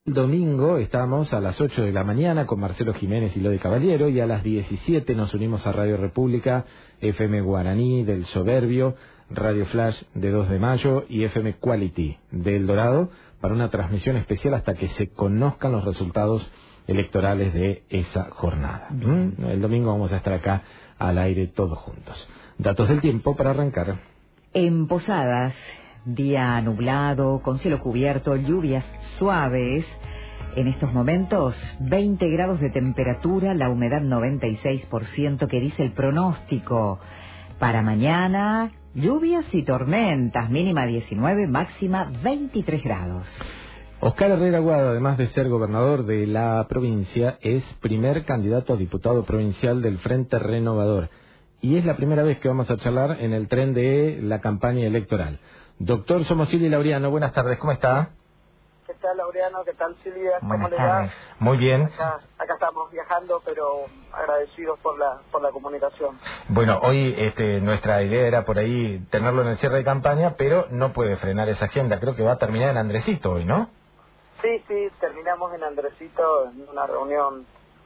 Domingo estamos a las 8 de la mañana con Marcelo Jiménez y Lodi Caballero, y a las 17 nos unimos a Radio República, FM Guaraní del Soberbio, Radio Flash de 2 de Mayo y FM Quality de El Dorado para una transmisión especial hasta que se conozcan los resultados electorales de esa jornada. El domingo vamos a estar acá al aire todos juntos. Datos del tiempo para arrancar. En Posadas, día nublado, con cielo cubierto, lluvias suaves. En estos momentos, 20 grados de temperatura, la humedad 96% que dice el pronóstico. Para mañana, lluvias y tormentas, mínima 19, máxima 23 grados. Oscar Herrera Aguado, además de ser gobernador de la provincia, es primer candidato a diputado provincial del Frente Renovador. Y es la primera vez que vamos a charlar en el tren de la campaña electoral. Doctor Somosili Laureano, buenas tardes, ¿cómo está? ¿Qué tal, Laureano? ¿Qué tal, Silvia? ¿Cómo le tardes. va? Muy bien. Acá estamos viajando, pero agradecidos por la comunicación. Bueno, hoy nuestra idea era por ahí tenerlo en el cierre de campaña, pero no puede frenar esa agenda. Creo que va a terminar en Andresito hoy, ¿no? Sí, terminamos en Andresito en una reunión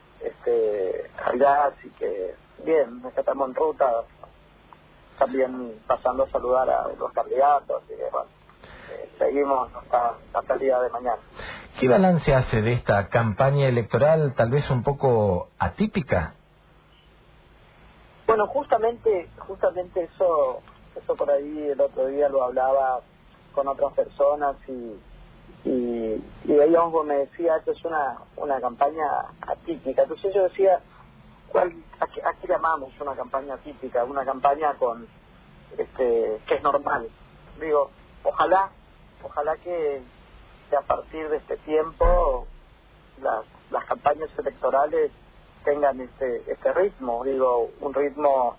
allá, así que bien, estamos en ruta, también pasando a saludar a los candidatos, y bueno, seguimos hasta el día de mañana. ¿Qué balance hace de esta campaña electoral, tal vez un poco atípica? Bueno, justamente eso por ahí el otro día lo hablaba con otras personas y ella me decía, esto es una campaña atípica. Entonces yo decía, ¿a qué llamamos una campaña atípica? Una campaña que es normal. Digo, ojalá que a partir de este tiempo las campañas electorales tengan este ritmo, digo, un ritmo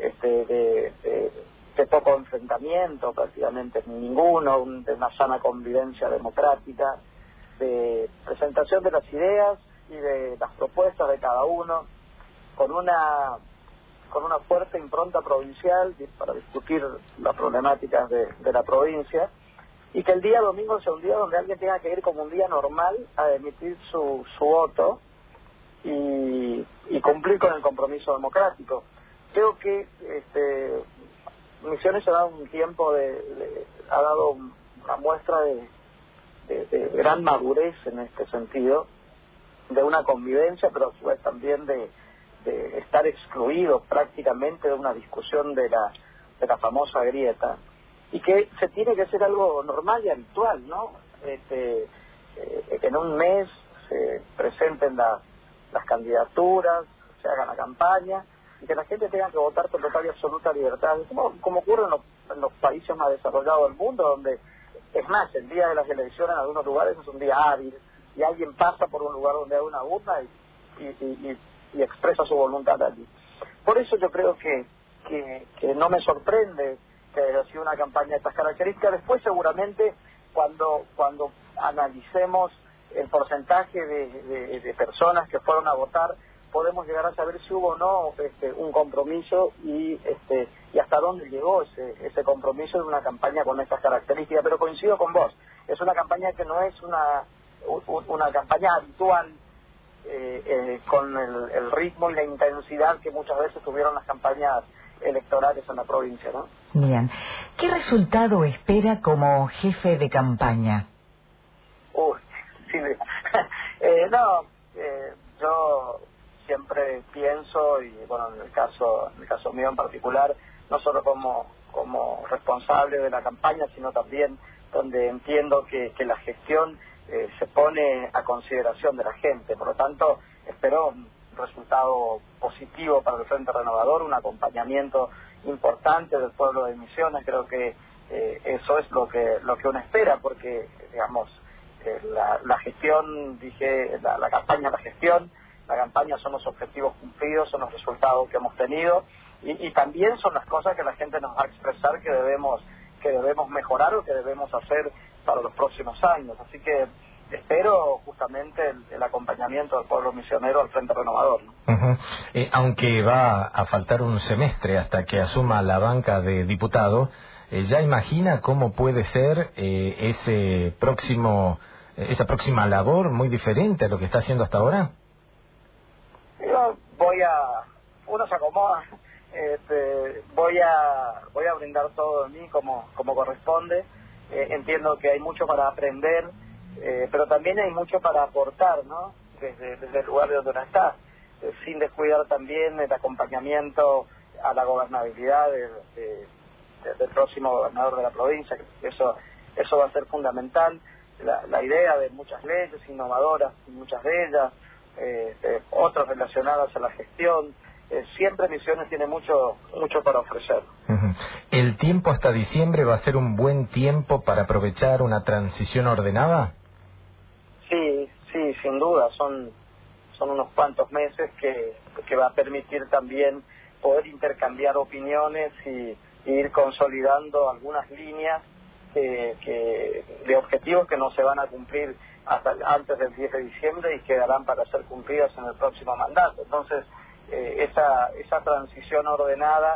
de poco enfrentamiento, prácticamente ninguno, de una sana convivencia democrática, de presentación de las ideas y de las propuestas de cada uno, con una fuerte impronta provincial para discutir las problemáticas de la provincia, y que el día domingo sea un día donde alguien tenga que ir como un día normal a emitir su voto y cumplir con el compromiso democrático. Creo que Misiones ha dado un tiempo ha dado una muestra de gran madurez en este sentido, de una convivencia, pero a su vez también de estar excluidos prácticamente de una discusión de la famosa grieta, y que se tiene que hacer algo normal y habitual, ¿no? Que en un mes se presenten las candidaturas, se haga la campaña, y que la gente tenga que votar con total y absoluta libertad, como ocurre en los países más desarrollados del mundo, donde, es más, el día de las elecciones en algunos lugares es un día hábil, y alguien pasa por un lugar donde hay una urna y expresa su voluntad allí. Por eso yo creo que no me sorprende que haya sido una campaña de estas características. Después seguramente cuando analicemos el porcentaje de personas que fueron a votar, podemos llegar a saber si hubo o no un compromiso y hasta dónde llegó ese compromiso de una campaña con estas características. Pero coincido con vos, es una campaña que no es una campaña habitual, con el ritmo y la intensidad que muchas veces tuvieron las campañas electorales en la provincia, ¿no? Bien. ¿Qué resultado espera como jefe de campaña? Sí, yo siempre pienso, y bueno, en el caso mío en particular, no solo como responsable de la campaña, sino también donde entiendo que la gestión se pone a consideración de la gente. Por lo tanto, espero un resultado positivo para el Frente Renovador, un acompañamiento importante del pueblo de Misiones. Creo que eso es lo que uno espera, porque, digamos, la gestión, la campaña son los objetivos cumplidos, son los resultados que hemos tenido, y también son las cosas que la gente nos va a expresar que debemos mejorar o que debemos hacer para los próximos años. Así que espero justamente el acompañamiento del pueblo misionero al Frente Renovador, ¿no? Aunque va a faltar un semestre hasta que asuma la banca de diputado, ¿ya imagina cómo puede ser ese próximo esa próxima labor muy diferente a lo que está haciendo hasta ahora? Yo uno se acomoda, voy a brindar todo de mí como corresponde. Entiendo que hay mucho para aprender, pero también hay mucho para aportar, ¿no? Desde el lugar de donde uno está, sin descuidar también el acompañamiento a la gobernabilidad del próximo gobernador de la provincia. Eso va a ser fundamental. La idea de muchas leyes innovadoras, muchas de ellas, otras relacionadas a la gestión. Siempre Misiones tiene mucho para ofrecer. ¿El tiempo hasta diciembre va a ser un buen tiempo para aprovechar una transición ordenada? Sí, sin duda. Son unos cuantos meses que va a permitir también poder intercambiar opiniones y ir consolidando algunas líneas de objetivos que no se van a cumplir hasta antes del 10 de diciembre y quedarán para ser cumplidas en el próximo mandato. Entonces, esa transición ordenada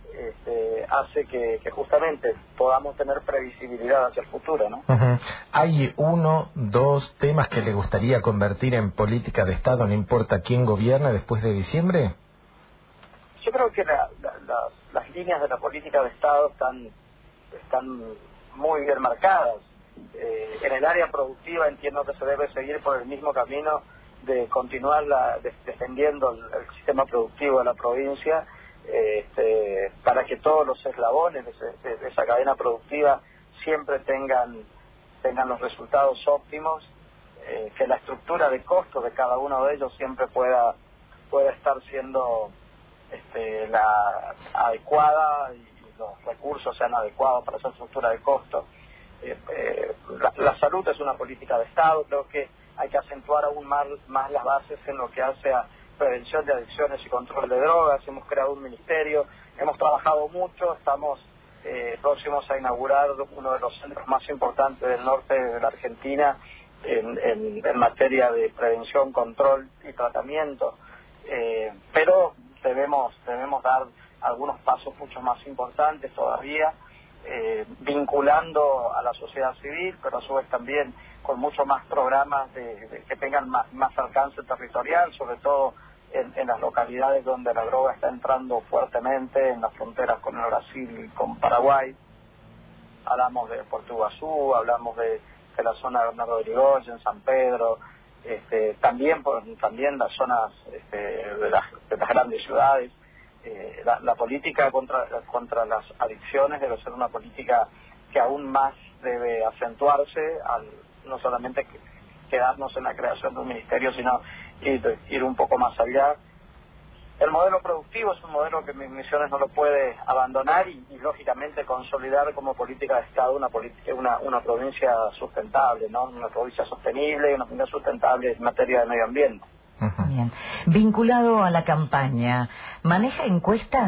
hace que justamente podamos tener previsibilidad hacia el futuro, ¿no? ¿Hay 1, 2 temas que le gustaría convertir en política de Estado, no importa quién gobierne después de diciembre? Yo creo que las líneas de la política de Estado están muy bien marcadas. En el área productiva entiendo que se debe seguir por el mismo camino de continuar defendiendo el sistema productivo de la provincia, para que todos los eslabones de esa cadena productiva siempre tengan los resultados óptimos, que la estructura de costos de cada uno de ellos siempre pueda estar siendo la adecuada y los recursos sean adecuados para esa estructura de costos. La salud es una política de Estado. Creo que hay que acentuar aún más las bases en lo que hace a prevención de adicciones y control de drogas. Hemos creado un ministerio, hemos trabajado mucho, estamos próximos a inaugurar uno de los centros más importantes del norte de la Argentina en materia de prevención, control y tratamiento, pero debemos dar algunos pasos mucho más importantes todavía, vinculando a la sociedad civil, pero a su vez también con mucho más programas que tengan más alcance territorial, sobre todo en las localidades donde la droga está entrando fuertemente, en las fronteras con el Brasil y con Paraguay. Hablamos de Puerto Iguazú, hablamos de la zona de Bernardo de Irigoyen, San Pedro, también las zonas de las grandes ciudades. La política contra las adicciones debe ser una política que aún más debe acentuarse, no solamente quedarnos en la creación de un ministerio, sino ir un poco más allá. El modelo productivo es un modelo que Misiones no lo puede abandonar y lógicamente consolidar como política de Estado una provincia sustentable, ¿no? Una provincia sostenible y una provincia sustentable en materia de medio ambiente. Bien. Vinculado a la campaña, ¿maneja encuestas?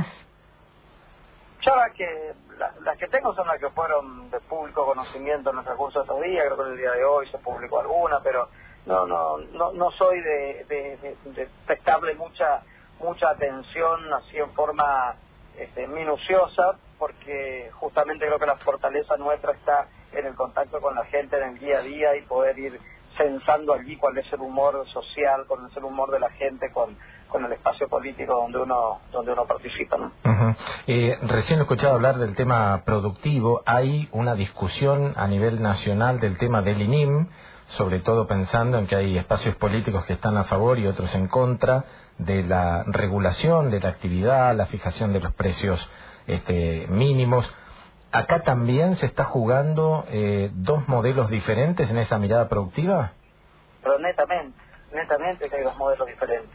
Yo las que tengo son las que fueron de público conocimiento en el transcurso de estos días. Creo que el día de hoy se publicó alguna, pero no soy de prestarle mucha atención así en forma minuciosa, porque justamente creo que la fortaleza nuestra está en el contacto con la gente en el día a día y poder ir pensando allí cuál es el humor social, cuál es el humor de la gente con el espacio político donde uno participa, ¿no? Recién he escuchado hablar del tema productivo. Hay una discusión a nivel nacional del tema del INIM, sobre todo pensando en que hay espacios políticos que están a favor y otros en contra de la regulación de la actividad, la fijación de los precios mínimos. ¿Acá también se está jugando dos modelos diferentes en esa mirada productiva? Pero netamente que hay dos modelos diferentes.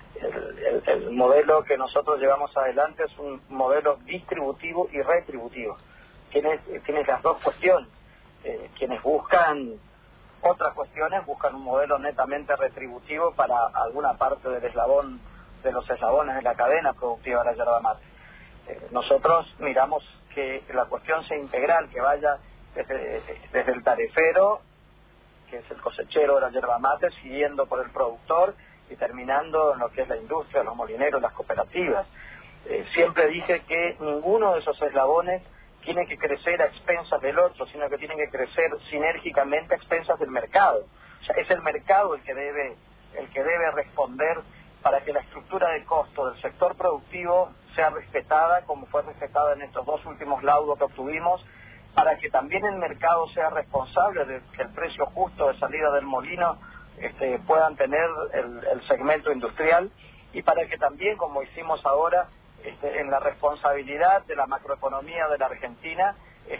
El modelo que nosotros llevamos adelante es un modelo distributivo y retributivo. Tienes las dos cuestiones. Quienes buscan otras cuestiones buscan un modelo netamente retributivo para alguna parte de los eslabones de la cadena productiva de la yerba mate. Nosotros miramos que la cuestión sea integral, que vaya desde el tarefero, que es el cosechero de la yerba mate, siguiendo por el productor y terminando en lo que es la industria, los molineros, las cooperativas. Siempre dije que ninguno de esos eslabones tiene que crecer a expensas del otro, sino que tiene que crecer sinérgicamente a expensas del mercado. O sea, es el mercado el que debe responder para que la estructura de costo del sector productivo sea respetada, como fue respetada en estos 2 últimos laudos que obtuvimos, para que también el mercado sea responsable de que el precio justo de salida del molino puedan tener el segmento industrial, y para que también, como hicimos ahora, en la responsabilidad de la macroeconomía de la Argentina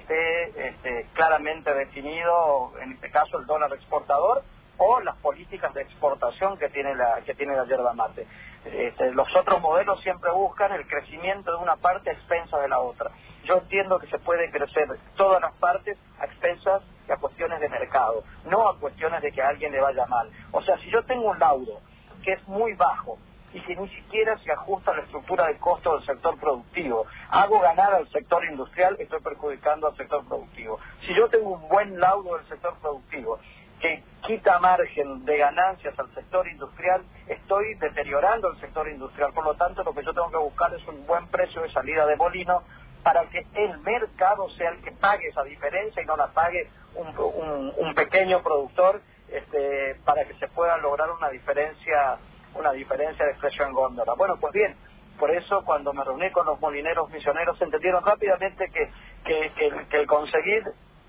esté claramente definido, en este caso, el dólar exportador o las políticas de exportación que tiene la yerba mate. Los otros modelos siempre buscan el crecimiento de una parte a expensas de la otra. Yo entiendo que se puede crecer todas las partes a expensas y a cuestiones de mercado, no a cuestiones de que a alguien le vaya mal. O sea, si yo tengo un laudo que es muy bajo y que ni siquiera se ajusta a la estructura de costo del sector productivo, hago ganar al sector industrial, estoy perjudicando al sector productivo. Si yo tengo un buen laudo del sector productivo que quita margen de ganancias al sector industrial, estoy deteriorando el sector industrial. Por lo tanto, lo que yo tengo que buscar es un buen precio de salida de molino para que el mercado sea el que pague esa diferencia y no la pague un pequeño productor, para que se pueda lograr una diferencia de precio en góndola. Bueno, pues bien, por eso cuando me reuní con los molineros misioneros entendieron rápidamente que el conseguir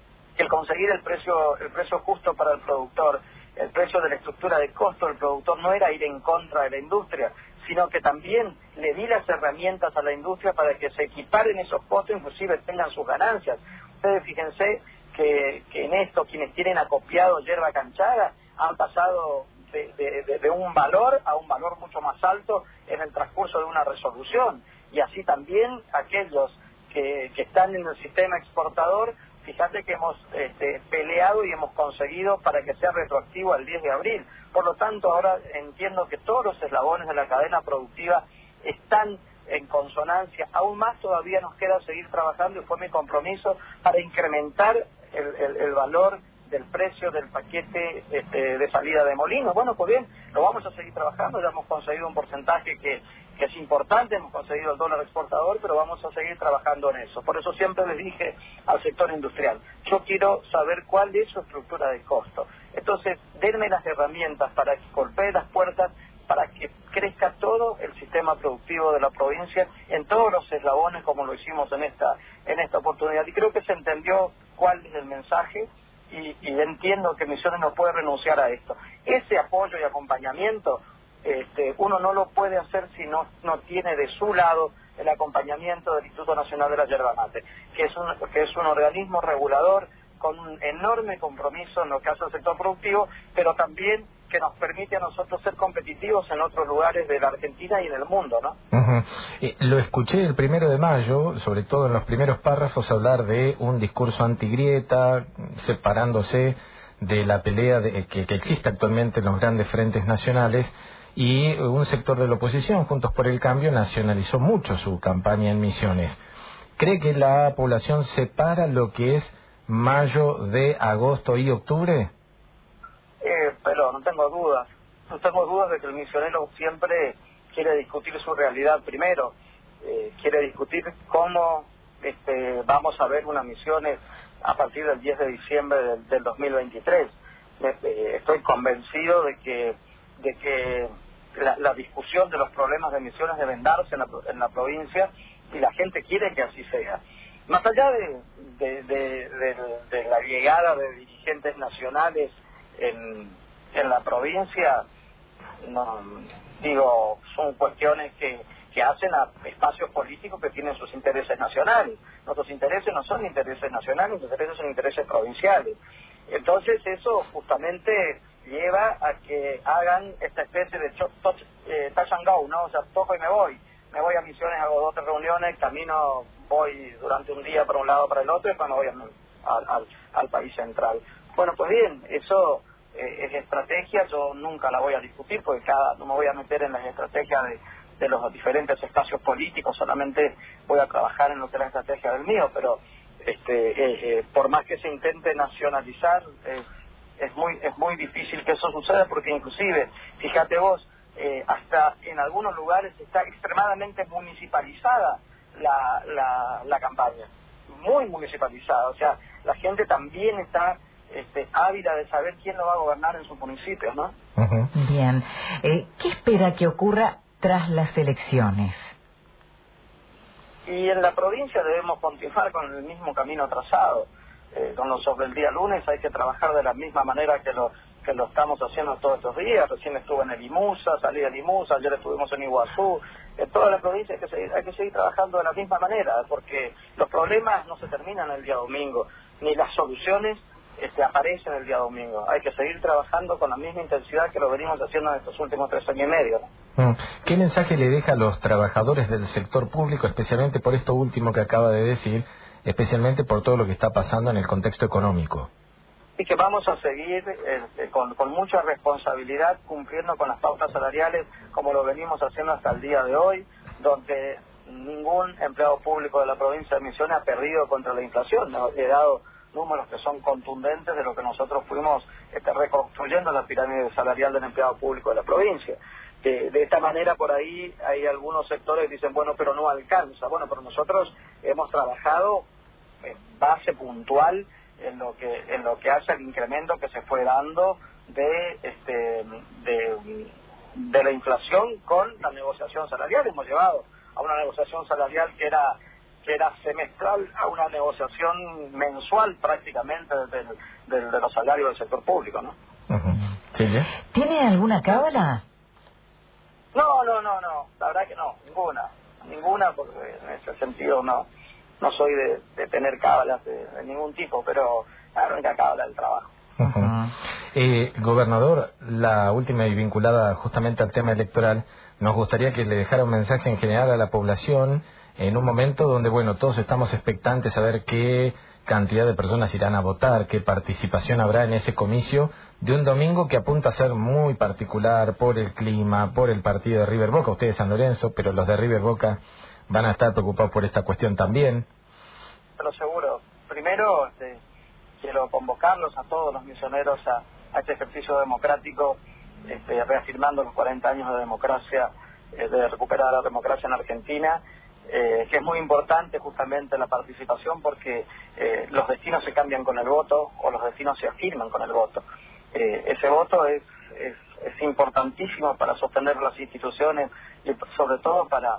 el precio justo para el productor, el precio de la estructura de costo del productor, no era ir en contra de la industria, sino que también le di las herramientas a la industria para que se equiparen esos costos, inclusive tengan sus ganancias. Ustedes fíjense que en esto quienes tienen acopiado yerba canchada han pasado de un valor a un valor mucho más alto en el transcurso de una resolución, y así también aquellos que están en el sistema exportador. Fíjate que hemos peleado y hemos conseguido para que sea retroactivo al 10 de abril. Por lo tanto, ahora entiendo que todos los eslabones de la cadena productiva están en consonancia. Aún más todavía nos queda seguir trabajando, y fue mi compromiso, para incrementar el valor del precio del paquete de salida de molino. Bueno, pues bien, lo vamos a seguir trabajando. Ya hemos conseguido un porcentaje que es importante, hemos conseguido el dólar exportador, pero vamos a seguir trabajando en eso. Por eso siempre les dije al sector industrial, yo quiero saber cuál es su estructura de costo. Entonces, denme las herramientas para que golpee las puertas, para que crezca todo el sistema productivo de la provincia en todos los eslabones, como lo hicimos en esta oportunidad. Y creo que se entendió cuál es el mensaje, y entiendo que Misiones no puede renunciar a esto. Ese apoyo y acompañamiento uno no lo puede hacer si no tiene de su lado el acompañamiento del Instituto Nacional de la Yerba Mate, que es un organismo regulador con un enorme compromiso en lo que hace al sector productivo, pero también que nos permite a nosotros ser competitivos en otros lugares de la Argentina y del mundo, ¿no? Lo escuché el 1 de mayo, sobre todo en los primeros párrafos, hablar de un discurso antigrieta, separándose de la pelea que existe actualmente en los grandes frentes nacionales, y un sector de la oposición, Juntos por el Cambio, nacionalizó mucho su campaña en Misiones. ¿Cree que la población separa lo que es mayo de agosto y octubre? Pero no tengo dudas de que el misionero siempre quiere discutir su realidad primero, quiere discutir cómo vamos a ver unas Misiones a partir del 10 de diciembre del 2023. Estoy convencido de que la discusión de los problemas de Misiones deben darse en la provincia, y la gente quiere que así sea. Más allá de la llegada de dirigentes nacionales en la provincia, son cuestiones que hacen a espacios políticos que tienen sus intereses nacionales. Nuestros intereses no son intereses nacionales, nuestros intereses son intereses provinciales. Entonces eso justamente lleva a que hagan esta especie de touch and go, ¿no? O sea, toco y me voy a Misiones, hago 2 o 3 reuniones, camino, voy durante un día para un lado para el otro, y después me voy al país central. Bueno, pues bien, eso es estrategia, yo nunca la voy a discutir, porque no me voy a meter en las estrategias de los diferentes espacios políticos, solamente voy a trabajar en lo que es la estrategia del mío, pero por más que se intente nacionalizar, es muy difícil que eso suceda, porque inclusive, fíjate vos, hasta en algunos lugares está extremadamente municipalizada la campaña. muy municipalizada, o sea, la gente también está ávida de saber quién lo va a gobernar en sus municipios, ¿no? Bien. ¿Qué espera que ocurra tras las elecciones? Y en la provincia debemos continuar con el mismo camino trazado. Sobre el día lunes hay que trabajar de la misma manera que lo estamos haciendo todos estos días. Recién estuve en el IMUSA, salí del IMUSA, ayer estuvimos en Iguazú. En toda la provincia hay que seguir trabajando de la misma manera, porque los problemas no se terminan el día domingo, ni las soluciones aparecen el día domingo. Hay que seguir trabajando con la misma intensidad que lo venimos haciendo en estos últimos 3 años y medio, ¿no? ¿Qué mensaje le deja a los trabajadores del sector público, especialmente por esto último que acaba de decir, especialmente por todo lo que está pasando en el contexto económico? Y que vamos a seguir con mucha responsabilidad cumpliendo con las pautas salariales como lo venimos haciendo hasta el día de hoy, donde ningún empleado público de la provincia de Misiones ha perdido contra la inflación. Nos he dado números que son contundentes de lo que nosotros fuimos reconstruyendo la pirámide salarial del empleado público de la provincia. De esta manera, por ahí hay algunos sectores que dicen, bueno, pero no alcanza. Bueno, pero nosotros hemos trabajado en base puntual en lo que hace el incremento que se fue dando de la inflación con la negociación salarial. Hemos llevado a una negociación salarial que era semestral a una negociación mensual prácticamente de los salarios del sector público, ¿no? ¿Sí? ¿Tiene alguna cábala? No, la verdad que no, ninguna, porque en ese sentido no soy de tener cábalas de ningún tipo, pero la única cábala del trabajo. Gobernador, la última y vinculada justamente al tema electoral, nos gustaría que le dejara un mensaje en general a la población en un momento donde, bueno, todos estamos expectantes a ver qué cantidad de personas irán a votar, qué participación habrá en ese comicio de un domingo que apunta a ser muy particular por el clima, por el partido de River Boca. Ustedes San Lorenzo, pero los de River Boca van a estar preocupados por esta cuestión también. Pero seguro. Primero, quiero convocarlos a todos los misioneros a este ejercicio democrático, reafirmando los 40 años de democracia, de recuperar la democracia en Argentina, que es muy importante justamente la participación porque los destinos se cambian con el voto o los destinos se afirman con el voto. Ese voto es importantísimo para sostener las instituciones y sobre todo para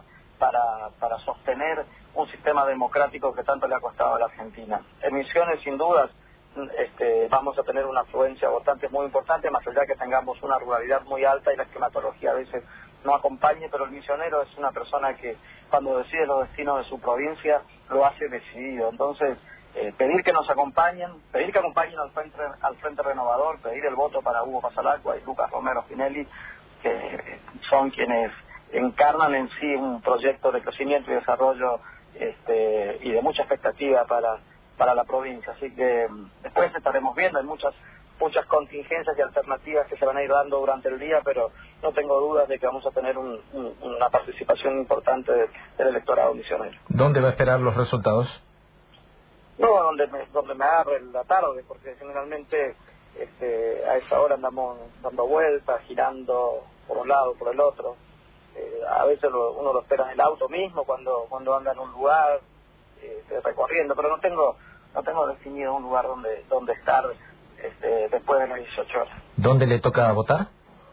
sostener un sistema democrático que tanto le ha costado a la Argentina. En Misiones, sin dudas, vamos a tener una afluencia votante muy importante, más allá que tengamos una ruralidad muy alta y la esquematología a veces no acompañe, pero el misionero es una persona que cuando decide los destinos de su provincia lo hace decidido. Entonces, pedir que nos acompañen, pedir que acompañen al Frente Renovador, pedir el voto para Hugo Pasalacqua y Lucas Romero Spinelli, que son quienes encarnan en sí un proyecto de crecimiento y desarrollo y de mucha expectativa para la provincia. Así que después estaremos viendo, hay muchas contingencias y alternativas que se van a ir dando durante el día, pero no tengo dudas de que vamos a tener una participación importante del electorado misionero. ¿Dónde va a esperar los resultados? No, donde me agarre la tarde, porque generalmente a esa hora andamos dando vueltas, girando por un lado, por el otro. A veces uno lo espera en el auto mismo cuando anda en un lugar recorriendo, pero no tengo definido un lugar donde estar después de las 18 horas. ¿Dónde le toca votar?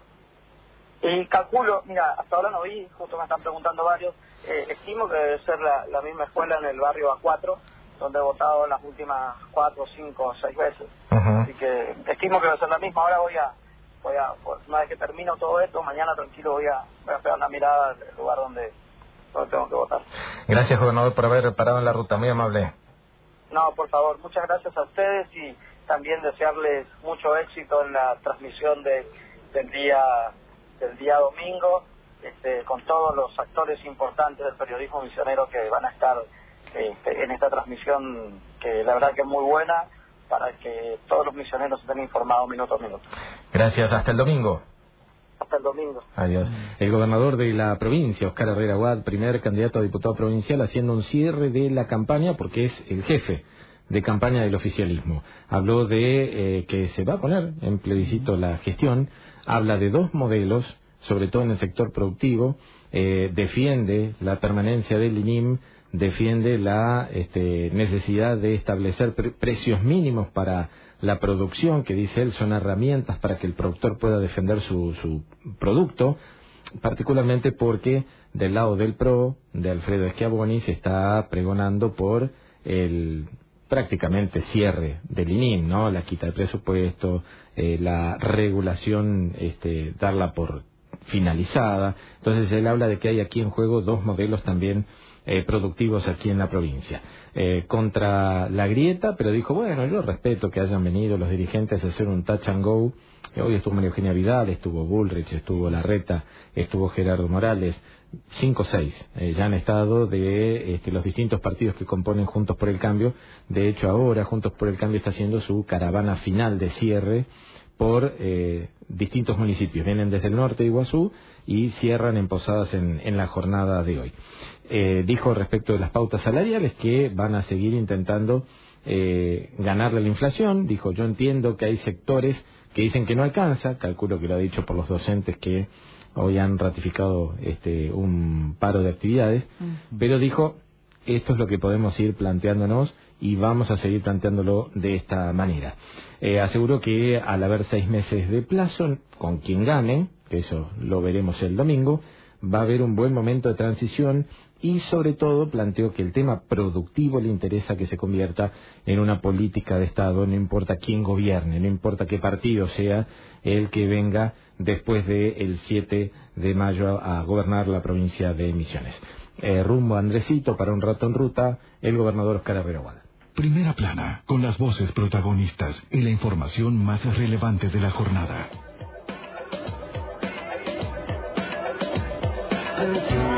Y calculo, mira, hasta ahora no vi, justo me están preguntando varios, estimo que debe ser la misma escuela en el barrio A4, donde he votado las últimas 4, 5, 6 veces. Así que estimo que debe ser la misma. Ahora voy a una vez que termino todo esto, mañana tranquilo voy a pegar una mirada al lugar donde tengo que votar. Gracias, gobernador, por haber parado en la ruta, muy amable. No, por favor, muchas gracias a ustedes y también desearles mucho éxito en la transmisión del día domingo, con todos los actores importantes del periodismo misionero que van a estar en esta transmisión, que la verdad que es muy buena, para que todos los misioneros estén informados minuto a minuto. Gracias, hasta el domingo. Hasta el domingo. Adiós. El gobernador de la provincia, Oscar Herrera Huad, primer candidato a diputado provincial, haciendo un cierre de la campaña porque es el jefe de campaña del oficialismo. Habló de que se va a poner en plebiscito la gestión, habla de 2 modelos, sobre todo en el sector productivo, defiende la permanencia del INIM, defiende la necesidad de establecer precios mínimos para la producción, que dice él son herramientas para que el productor pueda defender su producto, particularmente porque del lado del PRO, de Alfredo Schiavoni, se está pregonando por el prácticamente cierre del INIM, ¿no? La quita de presupuesto, la regulación, darla por finalizada. Entonces él habla de que hay aquí en juego dos modelos también productivos aquí en la provincia, contra la grieta, pero dijo, bueno, yo respeto que hayan venido los dirigentes a hacer un touch and go. Hoy estuvo María Eugenia Vidal, estuvo Bullrich, estuvo Larreta, estuvo Gerardo Morales, 5 o 6 ya han estado de los distintos partidos que componen Juntos por el Cambio. De hecho, ahora Juntos por el Cambio está haciendo su caravana final de cierre por distintos municipios. Vienen desde el norte de Iguazú y cierran en Posadas en la jornada de hoy. Dijo respecto de las pautas salariales que van a seguir intentando ganarle la inflación. Dijo, yo entiendo que hay sectores que dicen que no alcanza, calculo que lo ha dicho por los docentes que hoy han ratificado un paro de actividades, pero dijo, esto es lo que podemos ir planteándonos y vamos a seguir planteándolo de esta manera. Aseguró que al haber 6 meses de plazo, con quien gane, que eso lo veremos el domingo, va a haber un buen momento de transición y sobre todo planteó que el tema productivo le interesa que se convierta en una política de Estado, no importa quién gobierne, no importa qué partido sea el que venga después del 7 de mayo a gobernar la provincia de Misiones. Rumbo a Andresito, para un rato en ruta, el gobernador Oscar Herrera Gual. Primera plana, con las voces protagonistas y la información más relevante de la jornada.